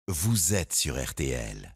Vous êtes sur RTL.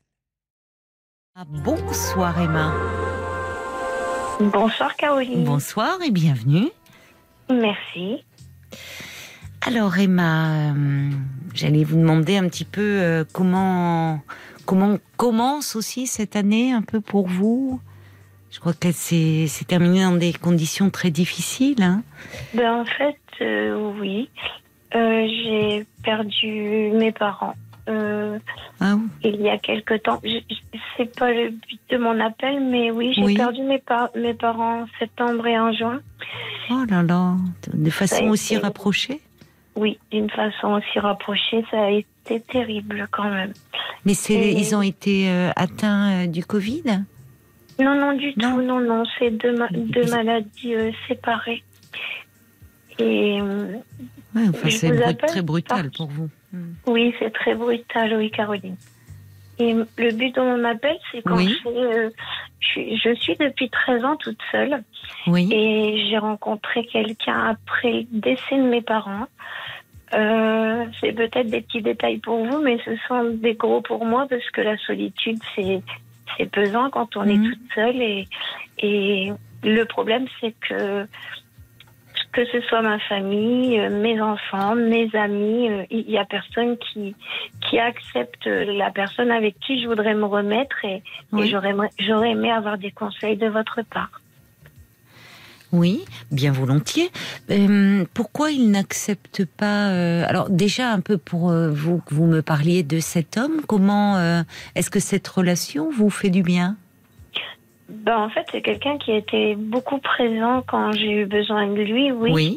Bonsoir Emma. Bonsoir Caroline. Bonsoir et bienvenue. Merci. Alors Emma, j'allais vous demander un petit peu comment commence aussi cette année un peu pour vous. Je crois que c'est terminé dans des conditions très difficiles. Hein. En fait, oui. J'ai perdu mes parents. Il y a quelque temps. C'est pas le but de mon appel, mais oui, j'ai perdu mes parents en septembre et en juin. Oh là là, de façon aussi rapprochée? Oui, d'une façon aussi rapprochée, ça a été terrible quand même. Mais ils ont été atteints du Covid? Non, du tout, non, c'est deux maladies séparées. Et c'est très brutal pour vous. Oui, c'est très brutal, oui, Caroline. Et le but de mon appel, c'est qu'en fait, je suis depuis 13 ans toute seule. Oui. Et j'ai rencontré quelqu'un après le décès de mes parents. C'est peut-être des petits détails pour vous, mais ce sont des gros pour moi parce que la solitude, c'est pesant quand on est toute seule. Et le problème, c'est que ce soit ma famille, mes enfants, mes amis, il y a personne qui accepte la personne avec qui je voudrais me remettre et j'aurais aimé avoir des conseils de votre part. Oui, bien volontiers. Pourquoi il n'accepte pas alors déjà un peu pour vous que vous me parliez de cet homme, comment est-ce que cette relation vous fait du bien? En fait, c'est quelqu'un qui a été beaucoup présent quand j'ai eu besoin de lui, oui.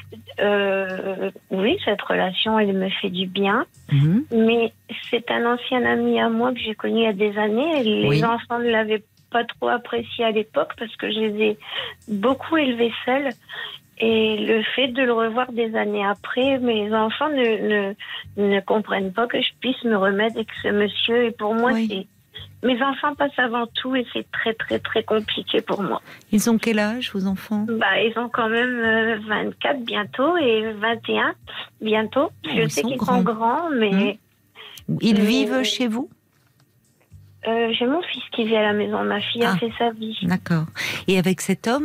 Oui, cette relation, elle me fait du bien. Mais c'est un ancien ami à moi que j'ai connu il y a des années. Les enfants ne l'avaient pas trop apprécié à l'époque parce que je les ai beaucoup élevés seuls. Et le fait de le revoir des années après, mes enfants ne comprennent pas que je puisse me remettre avec ce monsieur. Et pour moi, mes enfants passent avant tout et c'est très, très, très compliqué pour moi. Ils ont quel âge, vos enfants? Ils ont quand même 24 bientôt et 21 bientôt. Je sais qu'ils sont grands, mais... Ils vivent chez vous? J'ai mon fils qui vit à la maison. Ma fille a fait sa vie. D'accord. Et avec cet homme,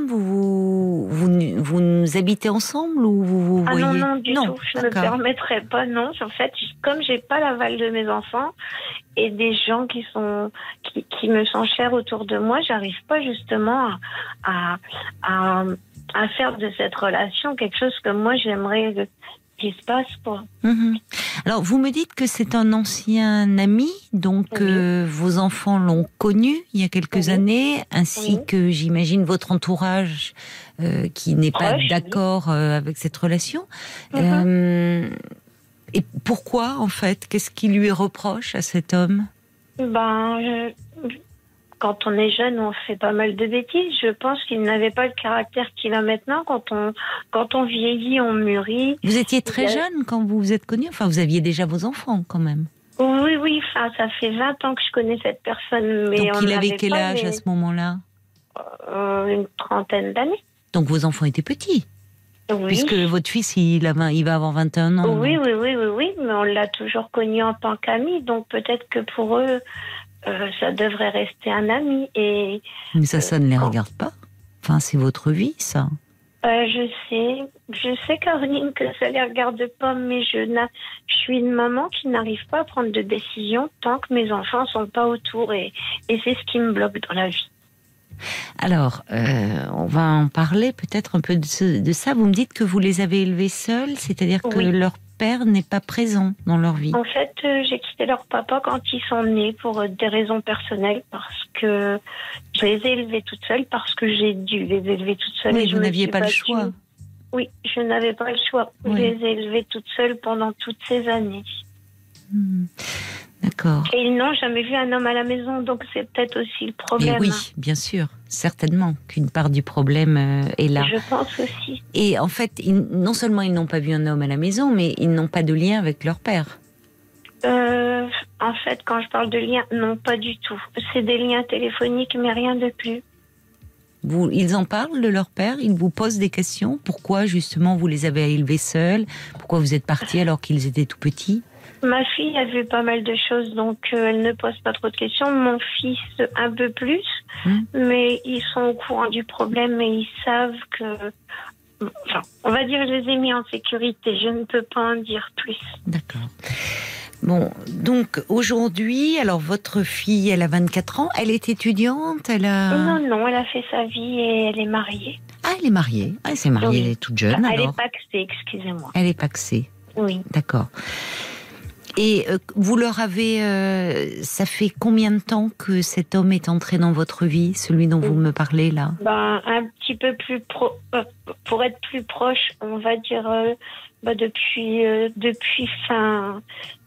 vous habitez ensemble ou vous voyez... Non, du tout. Je ne me permettrais pas, non. En fait, comme j'ai pas l'aval de mes enfants et des gens qui me sont chers autour de moi, j'arrive pas justement à faire de cette relation quelque chose que moi j'aimerais qu'il se passe, quoi. Alors, vous me dites que c'est un ancien ami, donc vos enfants l'ont connu il y a quelques années, ainsi que, j'imagine, votre entourage qui n'est pas d'accord avec cette relation. Et pourquoi, en fait? Qu'est-ce qui lui reproche à cet homme? Quand on est jeune, on fait pas mal de bêtises. Je pense qu'il n'avait pas le caractère qu'il a maintenant. Quand on vieillit, on mûrit. Vous étiez très jeune quand vous vous êtes connus. Enfin, vous aviez déjà vos enfants, quand même. Oui. Enfin, ça fait 20 ans que je connais cette personne. Mais donc, il avait quel âge à ce moment-là? Une trentaine d'années. Donc, vos enfants étaient petits? Oui. Puisque votre fils, il va avoir 21 ans. Oui. Mais on l'a toujours connu en tant qu'ami. Donc, peut-être que pour eux... ça devrait rester un ami. Mais ça ne les regarde pas. Enfin, c'est votre vie, ça. Je sais, Caroline, que ça ne les regarde pas, mais je suis une maman qui n'arrive pas à prendre de décision tant que mes enfants ne sont pas autour. Et c'est ce qui me bloque dans la vie. Alors, on va en parler peut-être un peu de ça. Vous me dites que vous les avez élevés seuls, c'est-à-dire que leur père n'est pas présent dans leur vie. En fait, j'ai quitté leur papa quand ils sont nés pour des raisons personnelles, parce que je les ai élevés toutes seules, parce que j'ai dû les élever toutes seules. Oui, vous n'aviez pas le choix. Oui, je n'avais pas le choix. Je les ai élevés toutes seules pendant toutes ces années. D'accord. Et ils n'ont jamais vu un homme à la maison, donc c'est peut-être aussi le problème. Et oui, bien sûr, certainement qu'une part du problème est là. Je pense aussi. Et en fait, non seulement ils n'ont pas vu un homme à la maison, mais ils n'ont pas de lien avec leur père. En fait, quand je parle de lien, non, pas du tout. C'est des liens téléphoniques, mais rien de plus. Ils en parlent de leur père? Ils vous posent des questions? Pourquoi, justement, vous les avez élevés seuls? Pourquoi vous êtes partis alors qu'ils étaient tout petits? Ma fille a vu pas mal de choses, donc elle ne pose pas trop de questions. Mon fils, un peu plus, mais ils sont au courant du problème et ils savent que... Enfin, on va dire, je les ai mis en sécurité. Je ne peux pas en dire plus. D'accord. Bon, donc aujourd'hui, alors votre fille, elle a 24 ans, elle est étudiante, Non, elle a fait sa vie et elle est mariée. Ah, elle est mariée. Ah, elle s'est mariée, elle est toute jeune, elle alors. est pacsée, excusez-moi. Elle est pacsée. Oui. D'accord. Et vous leur avez... ça fait combien de temps que cet homme est entré dans votre vie, celui dont vous me parlez, là ? Un petit peu plus... pour être plus proche, on va dire... depuis fin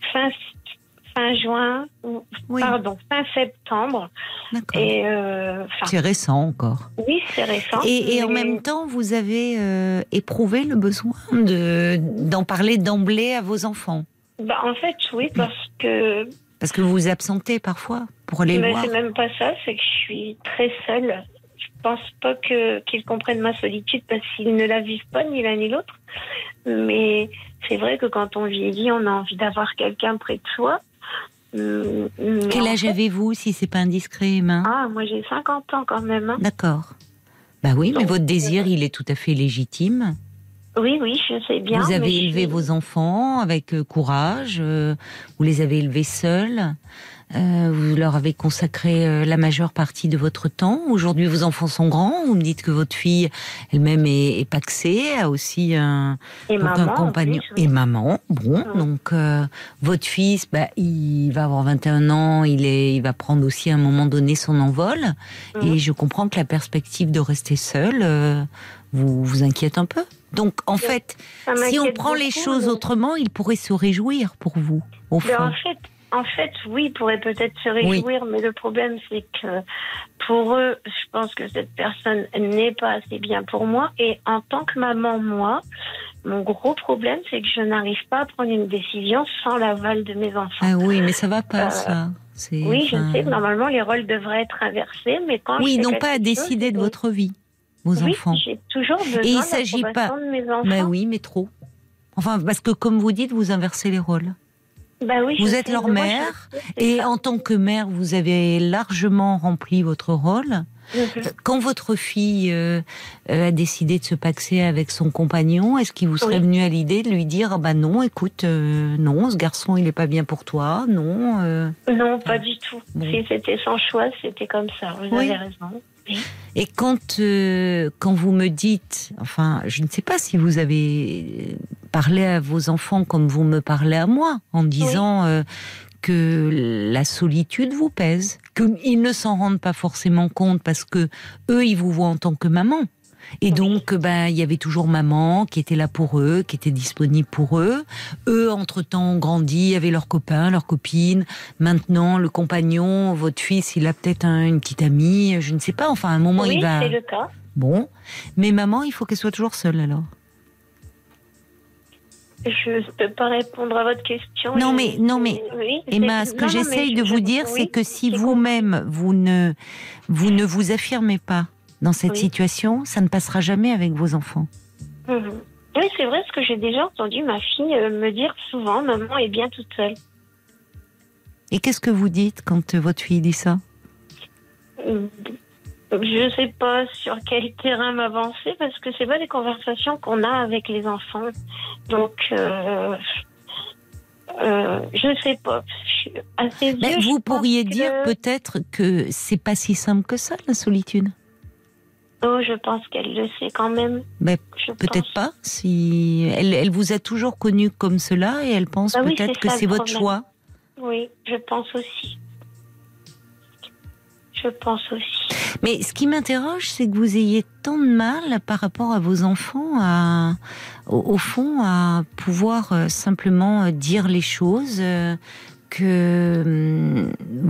juin, fin septembre. D'accord. Et c'est récent encore. Oui, c'est récent. Et en même temps, vous avez éprouvé le besoin d'en parler d'emblée à vos enfants. En fait, oui, parce que vous vous absentez parfois pour aller le voir. C'est même pas ça, c'est que je suis très seule. Je pense pas qu'ils comprennent ma solitude parce qu'ils ne la vivent pas, ni l'un ni l'autre. Mais c'est vrai que quand on vieillit, on a envie d'avoir quelqu'un près de soi. Quel âge avez-vous, si c'est pas indiscret, Emma ? Moi j'ai 50 ans quand même. D'accord. Bah oui, mais votre désir, il est tout à fait légitime. Oui, je sais bien. Vous avez élevé vos enfants avec courage, vous les avez élevés seuls, vous leur avez consacré la majeure partie de votre temps. Aujourd'hui, vos enfants sont grands, vous me dites que votre fille elle-même est pacsée, a aussi un compagnon. Et maman, bon, donc votre fils, il va avoir 21 ans, il va prendre aussi à un moment donné son envol, et je comprends que la perspective de rester seul vous inquiète un peu. Donc, en fait, si on prend les choses autrement, il pourrait se réjouir pour vous, au fond. En fait, oui, il pourrait peut-être se réjouir, mais le problème, c'est que pour eux, je pense que cette personne n'est pas assez bien pour moi. Et en tant que maman, moi, mon gros problème, c'est que je n'arrive pas à prendre une décision sans l'aval de mes enfants. Ah oui, mais ça va pas, ça. Oui, je sais que normalement, les rôles devraient être inversés, mais quand ils n'ont pas à décider de votre vie. Vos enfants. J'ai toujours besoin de mes enfants. Oui, mais trop. Enfin, parce que comme vous dites, vous inversez les rôles. Vous êtes leur mère, et en tant que mère, vous avez largement rempli votre rôle. Quand votre fille a décidé de se paxer avec son compagnon, est-ce qu'il vous serait venu à l'idée de lui dire non, écoute, non, ce garçon il est pas bien pour toi, non Non, pas du tout. Si c'était son choix, c'était comme ça. Vous avez raison. Et quand vous me dites, enfin, je ne sais pas si vous avez parlé à vos enfants comme vous me parlez à moi, en disant que la solitude vous pèse, qu'ils ne s'en rendent pas forcément compte parce que eux, ils vous voient en tant que maman. Et donc, il y avait toujours maman qui était là pour eux, qui était disponible pour eux. Eux, entre-temps, ont grandi, avaient leurs copains, leurs copines. Maintenant, le compagnon, votre fils, il a peut-être une petite amie, je ne sais pas. Enfin, à un moment, il va... Oui, c'est le cas. Bon. Mais maman, il faut qu'elle soit toujours seule, alors. Je ne peux pas répondre à votre question. Non, mais Emma, ce que j'essaye de vous dire, c'est que si vous-même, vous ne vous affirmez pas dans cette situation, ça ne passera jamais avec vos enfants. Oui, c'est vrai, ce que j'ai déjà entendu ma fille me dire souvent, maman est bien toute seule. Et qu'est-ce que vous dites quand votre fille dit ça ? Je ne sais pas sur quel terrain m'avancer, parce que c'est pas des conversations qu'on a avec les enfants. Donc, je ne sais pas. Vous pourriez dire peut-être que c'est pas si simple que ça, la solitude. Oh, je pense qu'elle le sait quand même. Peut-être pas. Si elle vous a toujours connu comme cela et elle pense peut-être que c'est votre choix. Oui, je pense aussi. Mais ce qui m'interroge, c'est que vous ayez tant de mal par rapport à vos enfants, au fond, à pouvoir simplement dire les choses, que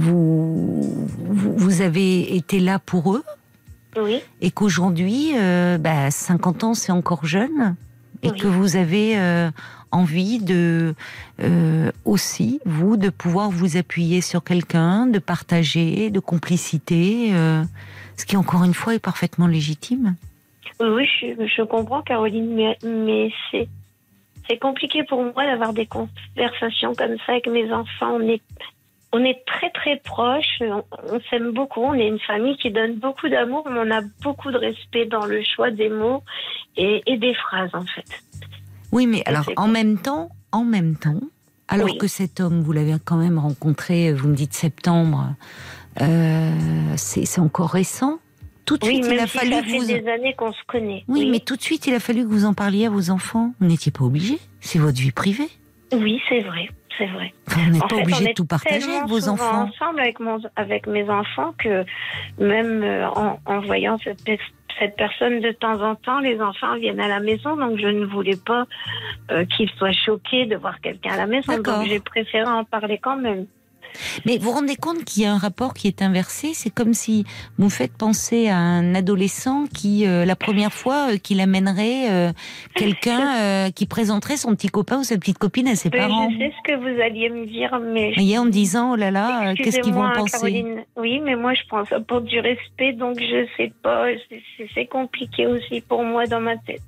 vous avez été là pour eux. Oui. Et qu'aujourd'hui, 50 ans, c'est encore jeune. Et que vous avez envie de aussi, vous, de pouvoir vous appuyer sur quelqu'un, de partager, de complicité, ce qui, encore une fois, est parfaitement légitime. Oui, je comprends, Caroline, mais c'est c'est compliqué pour moi d'avoir des conversations comme ça avec mes enfants. On est très très proches, on s'aime beaucoup, on est une famille qui donne beaucoup d'amour, mais on a beaucoup de respect dans le choix des mots et des phrases en fait. Oui, mais alors en même temps, alors oui. que cet homme, vous l'avez quand même rencontré, vous me dites septembre, c'est encore récent. Tout de suite, même il a si fallu ça que fait des années qu'on se connaît. Oui, mais tout de suite, il a fallu que vous en parliez à vos enfants. Vous n'étiez pas obligé. C'est votre vie privée. Oui, c'est vrai. C'est vrai. Enfin, vous n'êtes pas obligé de tout partager avec vos enfants. Ensemble avec mes enfants que même en voyant cette personne de temps en temps, les enfants viennent à la maison, donc je ne voulais pas qu'ils soient choqués de voir quelqu'un à la maison. D'accord. Donc j'ai préféré en parler quand même. Mais vous vous rendez compte qu'il y a un rapport qui est inversé? C'est comme si vous me faites penser à un adolescent qui, la première fois, qu'il amènerait quelqu'un qui présenterait son petit copain ou sa petite copine à ses parents. Je sais ce que vous alliez me dire, mais... Et en me disant, oh là là, qu'est-ce qu'ils vont penser? Caroline. Oui, mais moi je pense pour du respect, donc je sais pas, c'est compliqué aussi pour moi dans ma tête.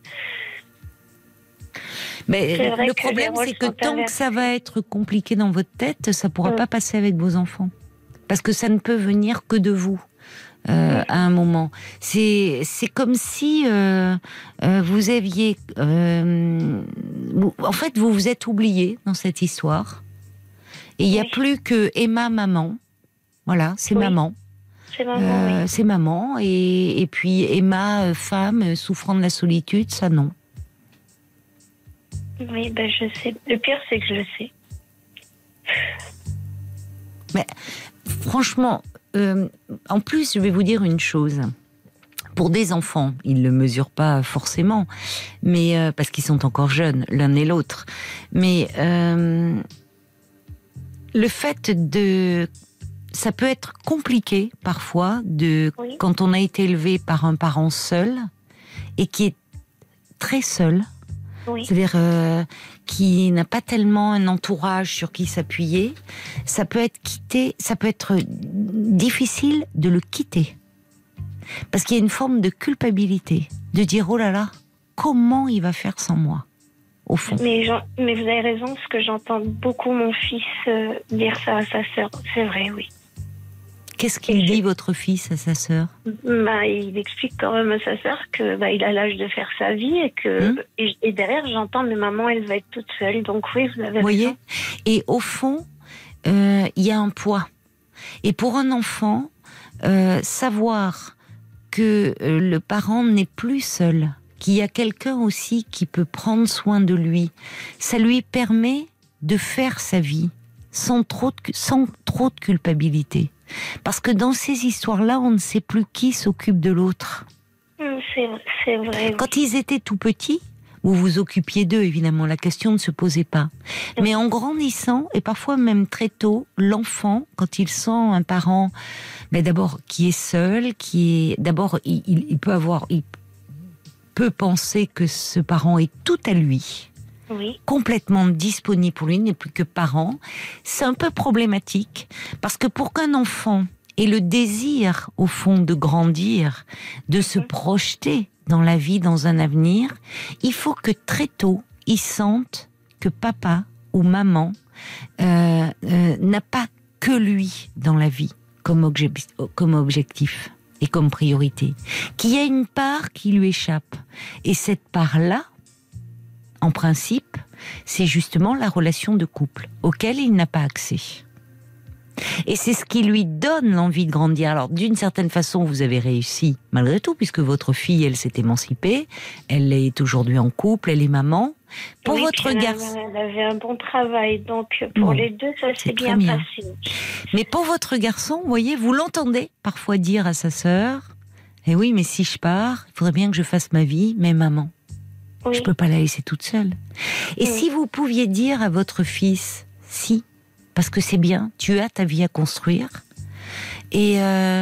Mais le problème, c'est que tant que ça va être compliqué dans votre tête, ça ne pourra pas passer avec vos enfants. Parce que ça ne peut venir que de vous, à un moment. C'est comme si vous aviez... en fait, vous vous êtes oublié dans cette histoire. Et il n'y a plus que Emma, maman. Voilà, c'est maman. C'est maman, c'est maman. Et puis Emma, femme, souffrant de la solitude, ça non. Oui, je sais. Le pire, c'est que je le sais. Mais franchement, en plus, je vais vous dire une chose. Pour des enfants, ils ne le mesurent pas forcément, mais parce qu'ils sont encore jeunes, l'un et l'autre. Mais le fait de... Ça peut être compliqué, parfois, quand on a été élevé par un parent seul, et qui est très seul. Oui. C'est-à-dire qui n'a pas tellement un entourage sur qui s'appuyer, ça peut être difficile de le quitter. Parce qu'il y a une forme de culpabilité, de dire oh là là, comment il va faire sans moi, au fond. Mais vous avez raison, parce que j'entends beaucoup mon fils dire ça à sa sœur. C'est vrai, oui. Qu'est-ce qu'il dit, votre fils, à sa sœur? Il explique quand même à sa sœur que il a l'âge de faire sa vie et que et derrière j'entends mais maman elle va être toute seule. Donc oui, vous avez raison. Et au fond, il y a un poids. Et pour un enfant, savoir que le parent n'est plus seul, qu'il y a quelqu'un aussi qui peut prendre soin de lui, ça lui permet de faire sa vie sans trop de culpabilité. Parce que dans ces histoires-là, on ne sait plus qui s'occupe de l'autre. C'est vrai. Quand ils étaient tout petits, vous vous occupiez d'eux, évidemment, la question ne se posait pas. Mais en grandissant, et parfois même très tôt, l'enfant, quand il sent un parent, d'abord qui est seul, d'abord il peut penser que ce parent est tout à lui. Oui. Complètement disponible pour lui, n'est plus que parent. C'est un peu problématique parce que pour qu'un enfant ait le désir, au fond, de grandir, de se projeter dans la vie, dans un avenir, il faut que très tôt, il sente que papa ou maman n'a pas que lui dans la vie comme objectif et comme priorité. Qu'il y a une part qui lui échappe. Et cette part-là, en principe, c'est justement la relation de couple auquel il n'a pas accès. Et c'est ce qui lui donne l'envie de grandir. Alors, d'une certaine façon, vous avez réussi, malgré tout, puisque votre fille, elle s'est émancipée, elle est aujourd'hui en couple, elle est maman. Pour votre garçon... Elle avait un bon travail, donc pour les deux, ça s'est bien passé. Mais pour votre garçon, vous voyez, vous l'entendez parfois dire à sa sœur, « Eh oui, mais si je pars, il faudrait bien que je fasse ma vie, mais maman. » Oui. Je ne peux pas la laisser toute seule. Et si vous pouviez dire à votre fils, si, parce que c'est bien, tu as ta vie à construire. Et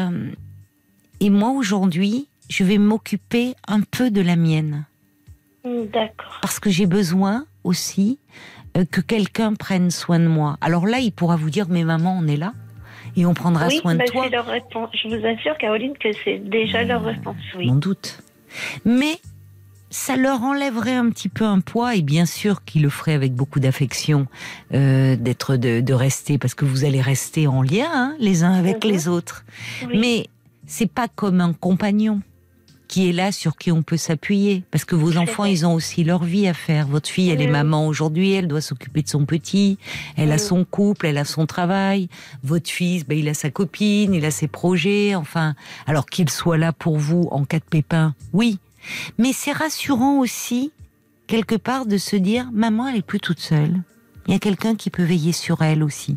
moi, aujourd'hui, je vais m'occuper un peu de la mienne. D'accord. Parce que j'ai besoin aussi que quelqu'un prenne soin de moi. Alors là, il pourra vous dire, mais maman, on est là. Et on prendra soin de toi. C'est leur réponse. Je vous assure, Caroline, que c'est déjà leur réponse. Oui. Mon doute. Mais... ça leur enlèverait un petit peu un poids, et bien sûr qu'ils le feraient avec beaucoup d'affection, de rester, parce que vous allez rester en lien, les uns avec les autres. Oui. Mais c'est pas comme un compagnon qui est là, sur qui on peut s'appuyer, parce que vos enfants, ils ont aussi leur vie à faire. Votre fille, elle est maman aujourd'hui, elle doit s'occuper de son petit, elle a son couple, elle a son travail. Votre fils, il a sa copine, il a ses projets, enfin, alors qu'il soit là pour vous en cas de pépin, oui. Mais c'est rassurant aussi, quelque part, de se dire, maman, elle est plus toute seule. Il y a quelqu'un qui peut veiller sur elle aussi.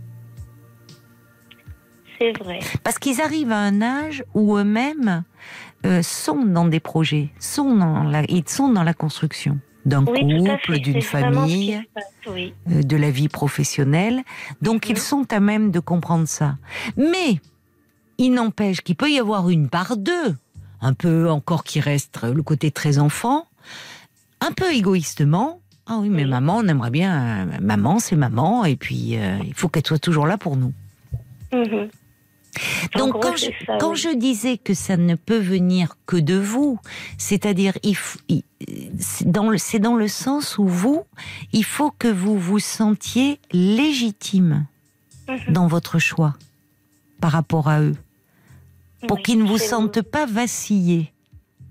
C'est vrai. Parce qu'ils arrivent à un âge où eux-mêmes sont dans des projets, ils sont dans la construction d'un couple, d'une famille, de la vie professionnelle. Donc ils sont à même de comprendre ça. Mais il n'empêche qu'il peut y avoir une part d'eux, un peu encore qui reste le côté très enfant, un peu égoïstement. Ah oui, mais maman, on aimerait bien. Maman, c'est maman, et puis il faut qu'elle soit toujours là pour nous. Donc quand je disais que ça ne peut venir que de vous, c'est-à-dire c'est dans le sens où il faut que vous vous sentiez légitime dans votre choix par rapport à eux, pour qu'ils ne vous sentent pas vaciller. Voyez ?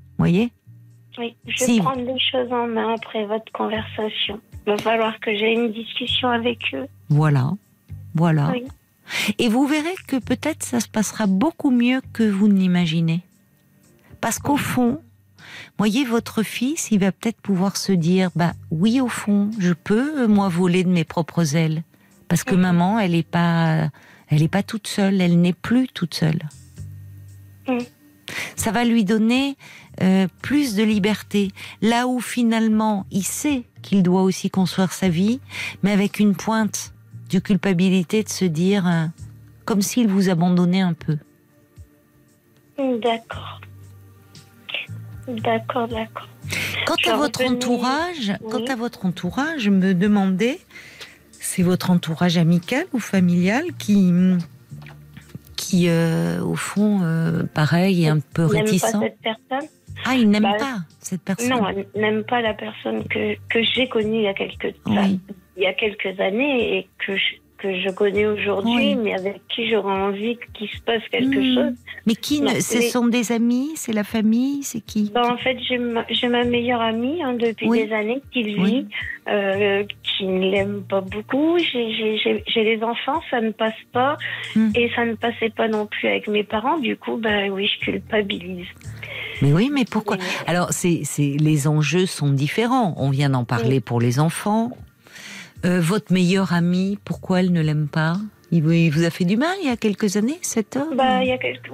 Oui, je vais prendre les choses en main après votre conversation. Il va falloir que j'aie une discussion avec eux. Voilà. Oui. Et vous verrez que peut-être ça se passera beaucoup mieux que vous ne l'imaginez. Parce qu'au fond, voyez, votre fils, il va peut-être pouvoir se dire, oui, au fond, je peux, moi, voler de mes propres ailes. Parce que maman, elle est pas toute seule, elle n'est plus toute seule. Ça va lui donner plus de liberté. Là où finalement, il sait qu'il doit aussi construire sa vie, mais avec une pointe de culpabilité, de se dire comme s'il vous abandonnait un peu. D'accord. Quant à votre entourage, je me demandais, c'est votre entourage amical ou familial qui au fond, pareil, est un peu réticent. N'aime pas cette personne. Ah, il n'aime pas cette personne. Non, elle n'aime pas la personne que j'ai connue il y a quelques années et que je connais aujourd'hui, mais avec qui j'aurais envie qu'il se passe quelque chose. Mais ce sont des amis, c'est la famille, c'est qui? En fait, j'ai ma meilleure amie depuis des années qui vit, qui ne l'aime pas beaucoup. J'ai les enfants, ça ne passe pas, et ça ne passait pas non plus avec mes parents. Du coup, oui, je culpabilise. Mais oui, mais pourquoi? Alors, les enjeux sont différents. On vient d'en parler pour les enfants. Votre meilleure amie, pourquoi elle ne l'aime pas? Il vous a fait du mal il y a quelques années, cet homme? Mal,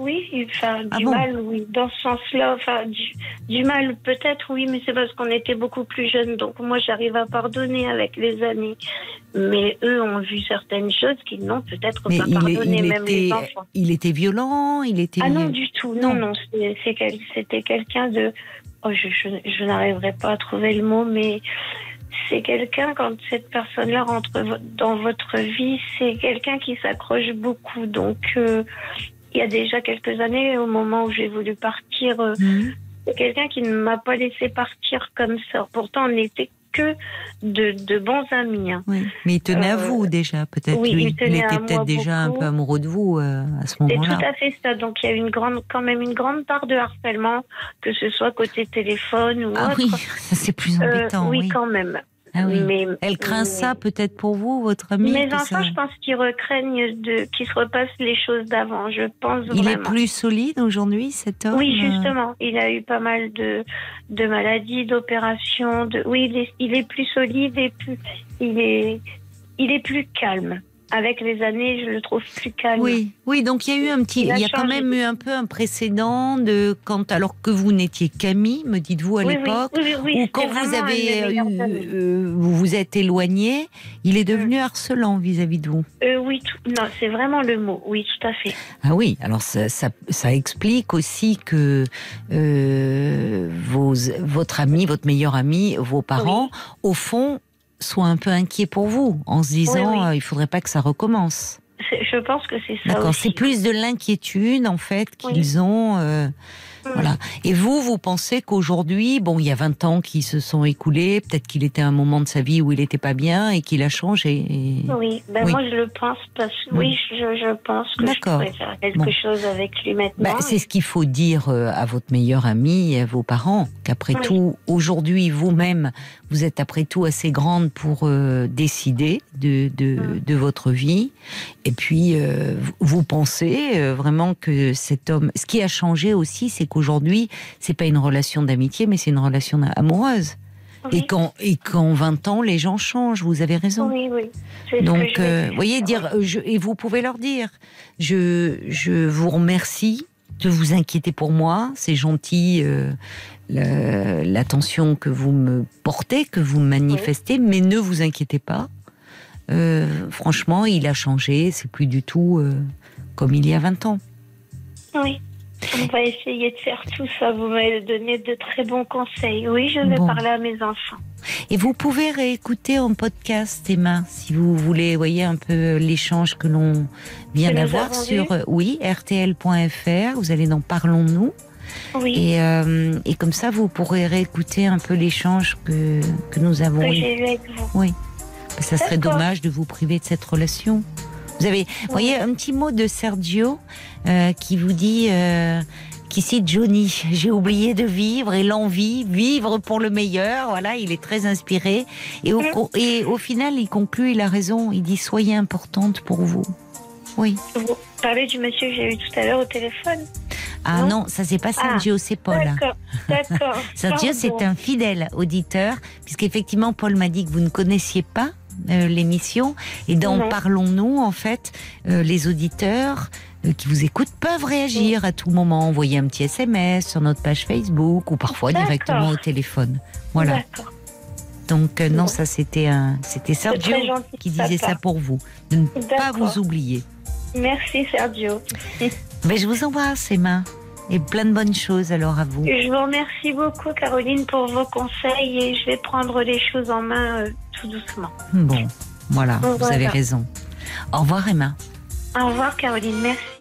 oui, dans ce sens-là. Du mal, peut-être, oui, mais c'est parce qu'on était beaucoup plus jeunes. Donc moi, j'arrive à pardonner avec les années. Mais eux ont vu certaines choses qu'ils n'ont peut-être pas pardonné, même les enfants. Il était violent, Ah non, du tout. Non, c'était quelqu'un de... Oh, je n'arriverai pas à trouver le mot, mais... C'est quelqu'un, quand cette personne-là rentre dans votre vie, c'est quelqu'un qui s'accroche beaucoup. Donc, il y a déjà quelques années, au moment où j'ai voulu partir, c'est quelqu'un qui ne m'a pas laissé partir comme ça. Pourtant, on n'était que de bons amis. Oui. Mais il tenait à vous déjà, peut-être. Oui, lui. Il était peut-être déjà beaucoup. Un peu amoureux de vous à ce moment-là. C'est tout à fait ça. Donc, il y a quand même une grande part de harcèlement, que ce soit côté téléphone ou autre. Ah oui, ça c'est plus embêtant. Oui, quand même. Ah oui. Elle craint ça peut-être pour vous, votre amie? Mes enfants, je pense qu'ils craignent qu'ils se repassent les choses d'avant. Je pense vraiment. Il est plus solide aujourd'hui, cet homme? Oui, justement. Il a eu pas mal de maladies, d'opérations. Oui, il est plus solide et il est plus calme. Avec les années, je le trouve plus calme. Oui, donc il y a quand même eu un peu un précédent alors que vous n'étiez qu'amis, me dites-vous à l'époque, ou quand vous vous êtes éloignés, il est devenu harcelant vis-à-vis de vous. Oui, non, c'est vraiment le mot. Oui, tout à fait. Ah oui, alors ça explique aussi que votre ami, votre meilleur ami, vos parents, au fond, soient un peu inquiets pour vous, en se disant il faudrait pas que ça recommence. Je pense que c'est ça. D'accord, aussi. C'est plus de l'inquiétude en fait qu'ils ont Voilà. Et vous pensez qu'aujourd'hui, bon, il y a 20 ans qui se sont écoulés, peut-être qu'il était à un moment de sa vie où il n'était pas bien et qu'il a changé. Oui, moi je le pense parce que je pense que je pourrais faire quelque chose avec lui maintenant. C'est ce qu'il faut dire à votre meilleur ami et à vos parents, qu'après tout, aujourd'hui, vous-même, vous êtes après tout assez grande pour décider de votre vie. Et puis, vous pensez vraiment que cet homme... Ce qui a changé aussi, c'est qu'aujourd'hui, c'est pas une relation d'amitié, mais c'est une relation amoureuse. Oui. Et qu'en 20 ans, les gens changent, vous avez raison. Oui. Donc, vous voyez, et vous pouvez leur dire, je vous remercie de vous inquiéter pour moi, c'est gentil l'attention que vous me portez, que vous manifestez, mais ne vous inquiétez pas. Franchement, il a changé, c'est plus du tout comme il y a 20 ans. Oui. On va essayer de faire tout ça. Vous m'avez donné de très bons conseils. Oui, je vais parler à mes enfants. Et vous pouvez réécouter en podcast, Emma, si vous voulez, voyez un peu l'échange que l'on vient d'avoir sur rtl.fr. Vous allez dans Parlons-nous. Oui. Et comme ça, vous pourrez réécouter un peu l'échange que nous avons eu. Que j'ai eu avec vous. Oui. Ça serait dommage de vous priver de cette relation. Vous avez, voyez, un petit mot de Sergio qui vous dit, qui cite Johnny. J'ai oublié de vivre et l'envie, vivre pour le meilleur. Voilà, il est très inspiré. Et au final, il conclut, il a raison. Il dit soyez importante pour vous. Oui. Vous parlez du monsieur que j'ai eu tout à l'heure au téléphone. Ah non, ça c'est pas Sergio, c'est Paul. D'accord. Sergio, c'est un fidèle auditeur, puisqu'effectivement, Paul m'a dit que vous ne connaissiez pas l'émission, et dans Parlons-nous, en fait, les auditeurs qui vous écoutent peuvent réagir à tout moment, envoyer un petit SMS sur notre page Facebook ou parfois directement au téléphone. Voilà. D'accord. Donc non, ça c'était Sergio qui disait ça pour vous, de ne pas vous oublier. Merci Sergio. Mais je vous embrasse, Emma, et plein de bonnes choses alors à vous. Je vous remercie beaucoup, Caroline, pour vos conseils, et je vais prendre les choses en main tout doucement. Bon, voilà, vous avez raison. Au revoir, Emma. Au revoir, Caroline, merci.